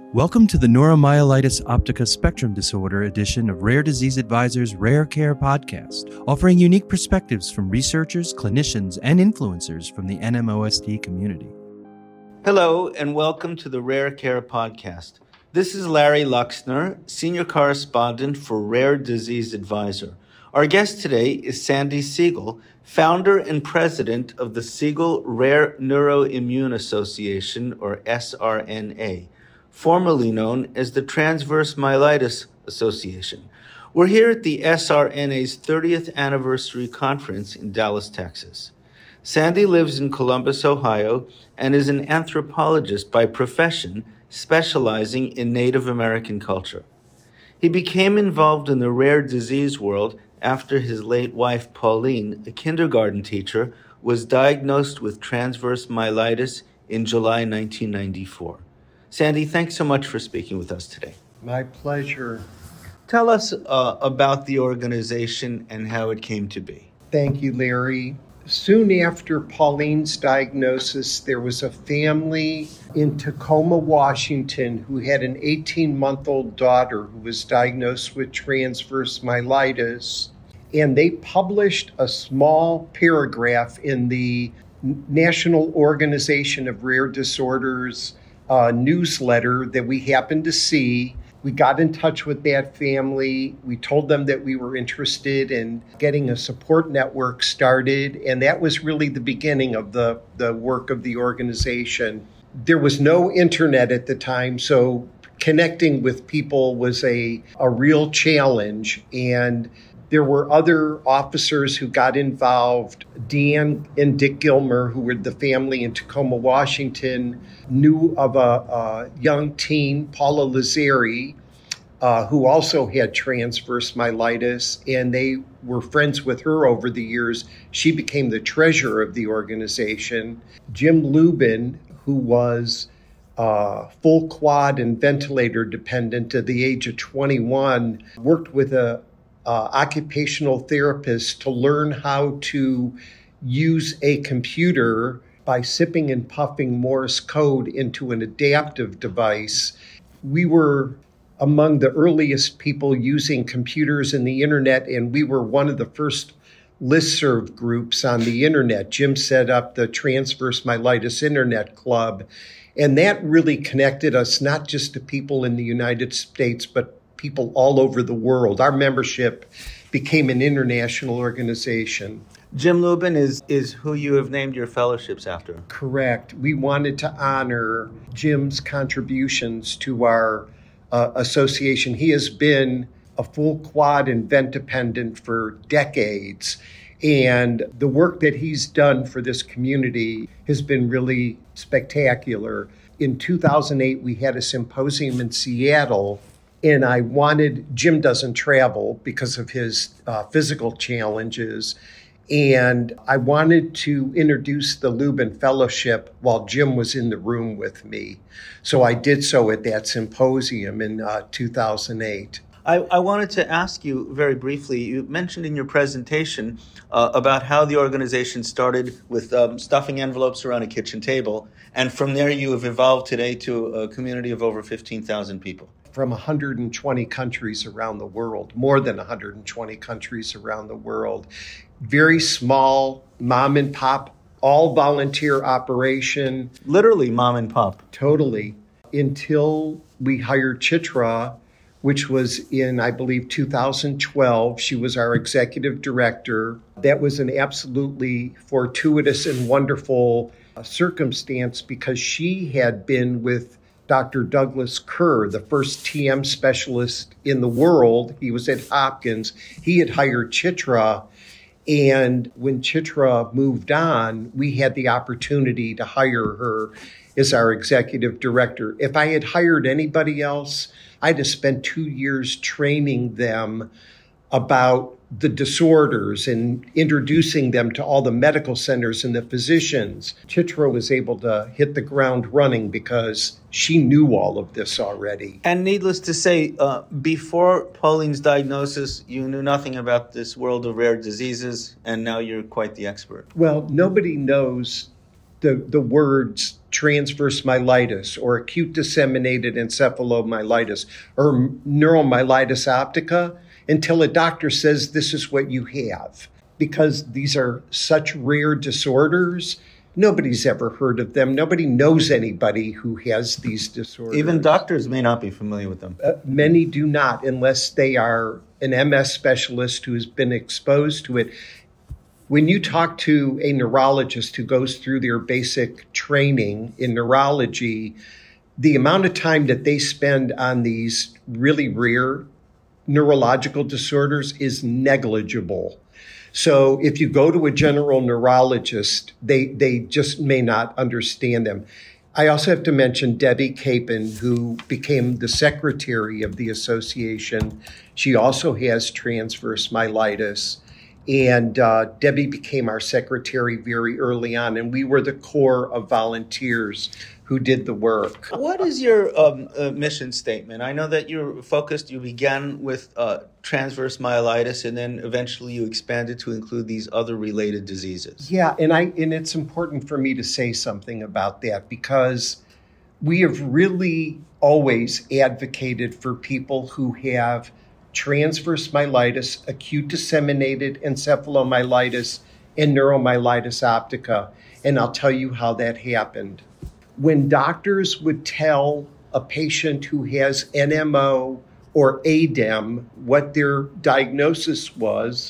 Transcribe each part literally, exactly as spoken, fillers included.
Welcome to the Neuromyelitis Optica Spectrum Disorder edition of Rare Disease Advisor's Rare Care podcast, offering unique perspectives from researchers, clinicians, and influencers from the N M O S D community. Hello, and welcome to the Rare Care podcast. This is Larry Luxner, Senior Correspondent for Rare Disease Advisor. Our guest today is Sandy Siegel, founder and president of the Siegel Rare Neuroimmune Association, or S R N A, formerly known as the Transverse Myelitis Association. We're here at the S R N A's thirtieth anniversary conference in Dallas, Texas. Sandy lives in Columbus, Ohio, and is an anthropologist by profession, specializing in Native American culture. He became involved in the rare disease world after his late wife, Pauline, a kindergarten teacher, was diagnosed with transverse myelitis in July nineteen ninety-four. Sandy, thanks so much for speaking with us today. My pleasure. Tell us uh, about the organization and how it came to be. Thank you, Larry. Soon after Pauline's diagnosis, there was a family in Tacoma, Washington, who had an eighteen-month-old daughter who was diagnosed with transverse myelitis. And they published a small paragraph in the National Organization of Rare Disorders uh, newsletter that we happened to see. We got in touch with that family. We told them that we were interested in getting a support network started, and that was really the beginning of the, the work of the organization. There was no internet at the time, so connecting with people was a, a real challenge, and there were other officers who got involved. Dan and Dick Gilmer, who were the family in Tacoma, Washington, knew of a, a young teen, Paula Lazzari, uh, who also had transverse myelitis, and they were friends with her over the years. She became the treasurer of the organization. Jim Lubin, who was uh, full quad and ventilator dependent at the age of twenty-one, worked with a Uh, occupational therapist to learn how to use a computer by sipping and puffing Morse code into an adaptive device. We were among the earliest people using computers and the internet, and we were one of the first listserv groups on the internet. Jim set up the Transverse Myelitis Internet Club, and that really connected us not just to people in the United States, but people all over the world. Our membership became an international organization. Jim Lubin is, is who you have named your fellowships after. Correct. We wanted to honor Jim's contributions to our uh, association. He has been a full quad and vent dependent for decades, and the work that he's done for this community has been really spectacular. In two thousand eight, we had a symposium in Seattle, and I wanted, Jim doesn't travel because of his uh, physical challenges, and I wanted to introduce the Lubin Fellowship while Jim was in the room with me. So I did so at that symposium in uh, two thousand eight. I, I wanted to ask you very briefly, you mentioned in your presentation uh, about how the organization started with um, stuffing envelopes around a kitchen table, and from there you have evolved today to a community of over fifteen thousand people. From one hundred twenty countries around the world, more than one hundred twenty countries around the world. Very small, mom and pop, all volunteer operation. Literally mom and pop. Totally. Until we hired Chitra, which was in, I believe, two thousand twelve. She was our executive director. That was an absolutely fortuitous and wonderful uh, circumstance because she had been with Doctor Douglas Kerr, the first T M specialist in the world. He was at Hopkins. He had hired Chitra, and when Chitra moved on, we had the opportunity to hire her as our executive director. If I had hired anybody else, I'd have spent two years training them about the disorders and introducing them to all the medical centers and the physicians. Chitra was able to hit the ground running because she knew all of this already. And needless to say, uh, before Pauline's diagnosis, you knew nothing about this world of rare diseases, and now you're quite the expert. Well, nobody knows the, the words transverse myelitis or acute disseminated encephalomyelitis or neuromyelitis optica until a doctor says this is what you have. Because these are such rare disorders, nobody's ever heard of them. Nobody knows anybody who has these disorders. Even doctors may not be familiar with them. Uh, many do not, unless they are an M S specialist who has been exposed to it. When you talk to a neurologist who goes through their basic training in neurology, the amount of time that they spend on these really rare neurological disorders is negligible. So if you go to a general neurologist, they, they just may not understand them. I also have to mention Debbie Capon, who became the secretary of the association. She also has transverse myelitis. And uh, Debbie became our secretary very early on, and we were the core of volunteers who did the work. What is your um, uh, mission statement? I know that you're focused, you began with uh, transverse myelitis, and then eventually you expanded to include these other related diseases. Yeah, and I and it's important for me to say something about that because we have really always advocated for people who have transverse myelitis, acute disseminated encephalomyelitis, and neuromyelitis optica. And I'll tell you how that happened. When doctors would tell a patient who has N M O or A D E M what their diagnosis was,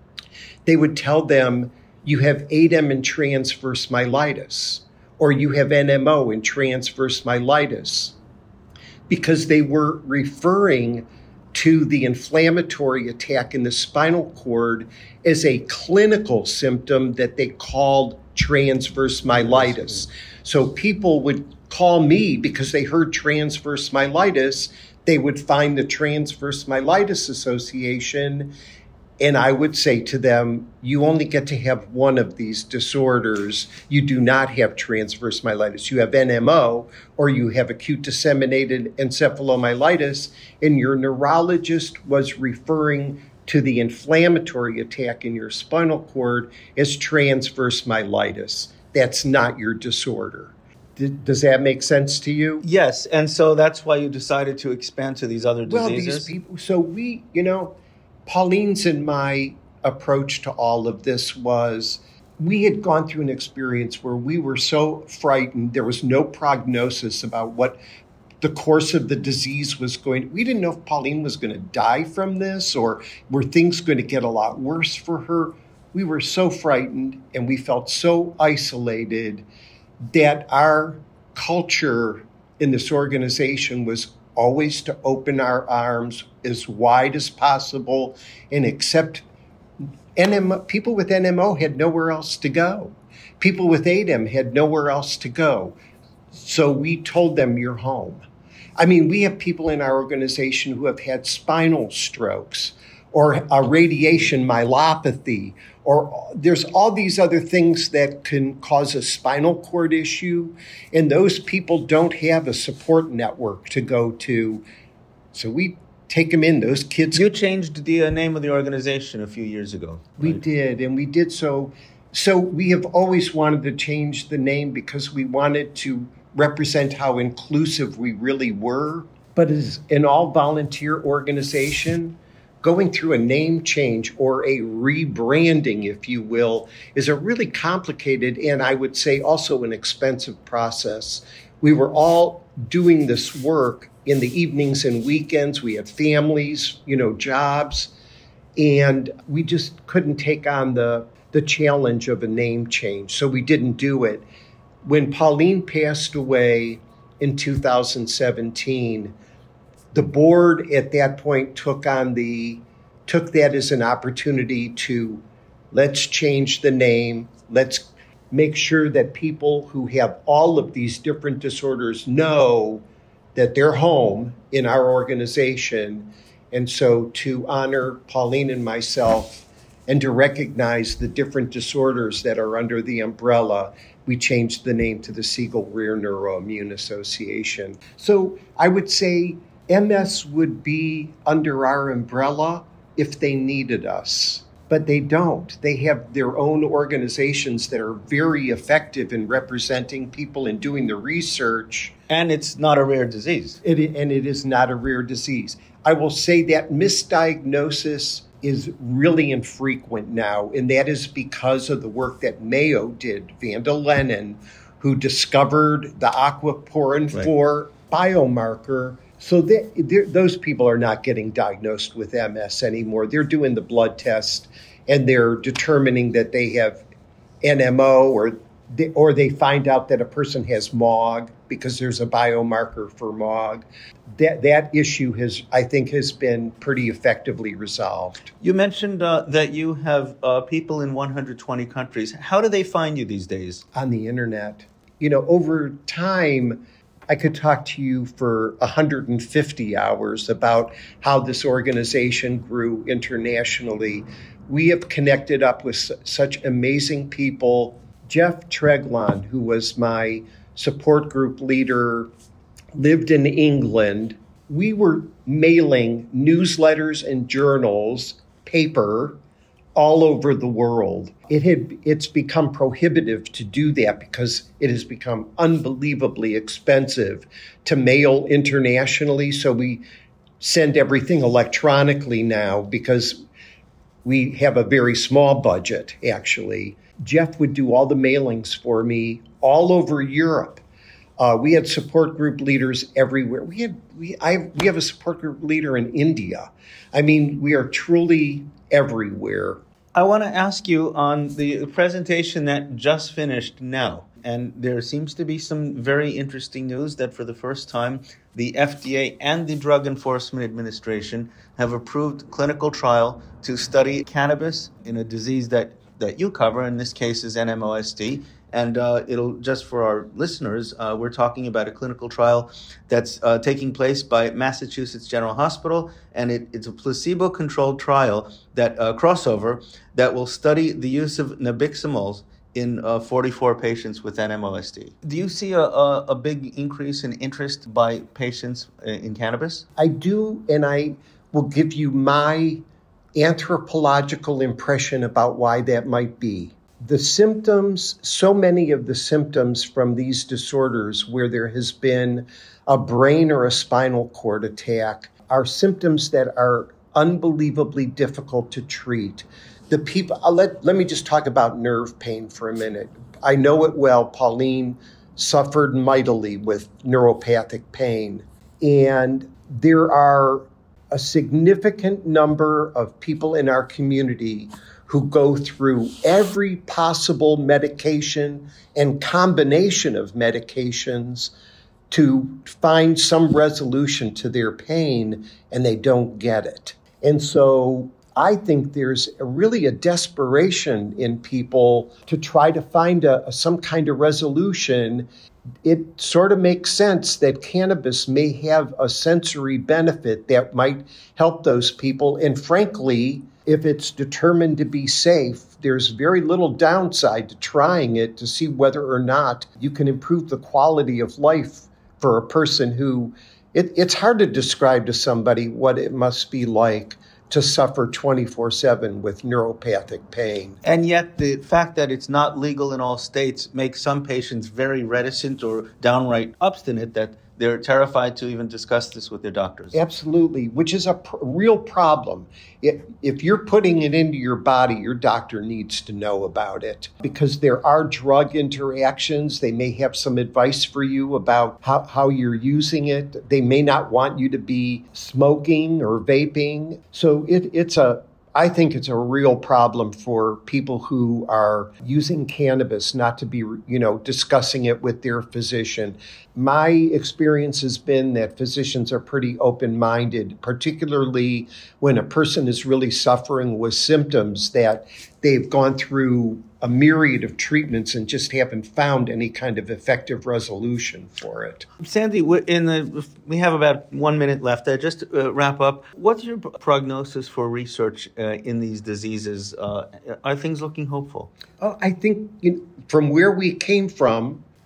they would tell them, you have A D E M and transverse myelitis, or you have N M O and transverse myelitis, because they were referring to the inflammatory attack in the spinal cord as a clinical symptom that they called transverse myelitis. So people would call me because they heard transverse myelitis. They would find the Transverse Myelitis Association, and I would say to them, you only get to have one of these disorders. You do not have transverse myelitis. You have N M O, or you have acute disseminated encephalomyelitis, and your neurologist was referring to the inflammatory attack in your spinal cord as transverse myelitis. That's not your disorder. D- does that make sense to you? Yes, and so that's why you decided to expand to these other diseases? Well, these people, so we, you know, Pauline's and my approach to all of this was we had gone through an experience where we were so frightened. There was no prognosis about what the course of the disease was going. We didn't know if Pauline was going to die from this or were things going to get a lot worse for her. We were so frightened and we felt so isolated that our culture in this organization was always to open our arms as wide as possible and accept N M O. People with N M O had nowhere else to go. People with A D E M had nowhere else to go. So we told them, you're home. I mean, we have people in our organization who have had spinal strokes or a radiation myelopathy, or there's all these other things that can cause a spinal cord issue, and those people don't have a support network to go to. So we take them in. Those kids. You changed the uh, name of the organization a few years ago. We right? did, and we did so. So we have always wanted to change the name because we wanted to represent how inclusive we really were. But as an all-volunteer organization, going through a name change or a rebranding, if you will, is a really complicated and I would say also an expensive process. We were all doing this work in the evenings and weekends. We had families, you know, jobs, and we just couldn't take on the, the challenge of a name change. So we didn't do it. When Pauline passed away in two thousand seventeen, the board at that point took on the, took that as an opportunity to let's change the name. Let's make sure that people who have all of these different disorders know that they're home in our organization. And so to honor Pauline and myself and to recognize the different disorders that are under the umbrella, we changed the name to the Siegel Rare Neuroimmune Association. So I would say M S would be under our umbrella if they needed us. but they don't. They have their own organizations that are very effective in representing people and doing the research. And it's not a rare disease. It, and it is not a rare disease. I will say that misdiagnosis is really infrequent now, and that is because of the work that Mayo did, Vanda Lennon, who discovered the aquaporin Right. four biomarker. So they, those people are not getting diagnosed with M S anymore. They're doing the blood test, and they're determining that they have N M O, or they, or they find out that a person has M O G because there's a biomarker for M O G. That that issue has, I think, has been pretty effectively resolved. You mentioned uh, that you have uh, people in one hundred twenty countries. How do they find you these days? On the internet. You know, over time, I could talk to you for one hundred fifty hours about how this organization grew internationally. We have connected up with su- such amazing people. Jeff Treglon, who was my support group leader, lived in England. We were mailing newsletters and journals, paper, all over the world. It had it's become prohibitive to do that because it has become unbelievably expensive to mail internationally. So we send everything electronically now because we have a very small budget, actually. Jeff would do all the mailings for me all over Europe. Uh, we had support group leaders everywhere. We had we I we have a support group leader in India. I mean, we are truly everywhere. I want to ask you on the presentation that just finished now, and there seems to be some very interesting news that for the first time, the F D A and the Drug Enforcement Administration have approved clinical trial to study cannabis in a disease that, that you cover, in this case is N M O S D. And uh, it'll, just for our listeners, uh, we're talking about a clinical trial that's uh, taking place by Massachusetts General Hospital, and it, it's a placebo-controlled trial that uh, crossover that will study the use of nabiximols in uh, forty-four patients with N M O S D. Do you see a, a, a big increase in interest by patients in cannabis? I do, and I will give you my anthropological impression about why that might be. The symptoms, so many of the symptoms from these disorders where there has been a brain or a spinal cord attack are symptoms that are unbelievably difficult to treat. The people, I'll let, let me just talk about nerve pain for a minute. I know it well. Pauline suffered mightily with neuropathic pain. And there are a significant number of people in our community who go through every possible medication and combination of medications to find some resolution to their pain, and they don't get it. And so I think there's a, really a desperation in people to try to find a, some kind of resolution. It sort of makes sense that cannabis may have a sensory benefit that might help those people. And frankly, if it's determined to be safe, there's very little downside to trying it to see whether or not you can improve the quality of life for a person who, it, it's hard to describe to somebody what it must be like to suffer twenty-four seven with neuropathic pain. And yet the fact that it's not legal in all states makes some patients very reticent or downright obstinate that they're terrified to even discuss this with their doctors. Absolutely, which is a pr- real problem. If, if you're putting it into your body, your doctor needs to know about it because there are drug interactions. They may have some advice for you about how, how you're using it. They may not want you to be smoking or vaping. So it, it's a I think it's a real problem for people who are using cannabis not to be, you know, discussing it with their physician. My experience has been that physicians are pretty open-minded, particularly when a person is really suffering with symptoms that they've gone through a myriad of treatments and just haven't found any kind of effective resolution for it. Sandy, in the, we have about one minute left. Uh, just to uh, wrap up, what's your prognosis for research uh, in these diseases? Uh, are things looking hopeful? Oh, I think you know, from where we came from,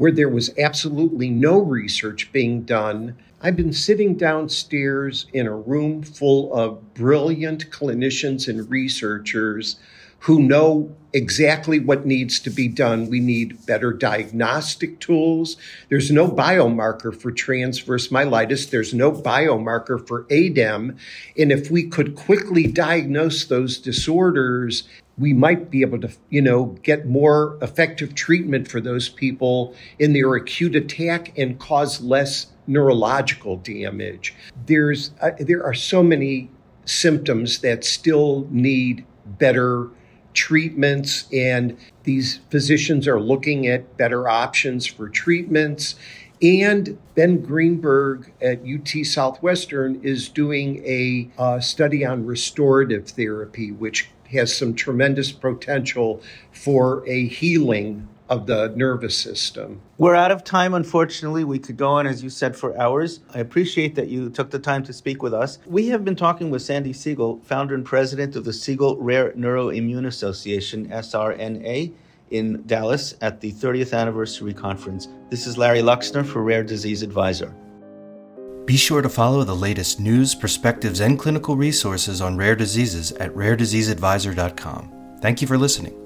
where there was absolutely no research being done. I've been sitting downstairs in a room full of brilliant clinicians and researchers who know exactly what needs to be done. We need better diagnostic tools. There's no biomarker for transverse myelitis. There's no biomarker for A D E M. And if we could quickly diagnose those disorders, we might be able to, you know, get more effective treatment for those people in their acute attack and cause less neurological damage. There's, uh, there are so many symptoms that still need better treatments, and these physicians are looking at better options for treatments. And Ben Greenberg at U T Southwestern is doing a uh, study on restorative therapy, which has some tremendous potential for a healing of the nervous system. We're out of time, unfortunately. We could go on, as you said, for hours. I appreciate that you took the time to speak with us. We have been talking with Sandy Siegel, founder and president of the Siegel Rare Neuroimmune Association, S R N A, in Dallas at the thirtieth Anniversary Conference. This is Larry Luxner for Rare Disease Advisor. Be sure to follow the latest news, perspectives, and clinical resources on rare diseases at rare disease advisor dot com. Thank you for listening.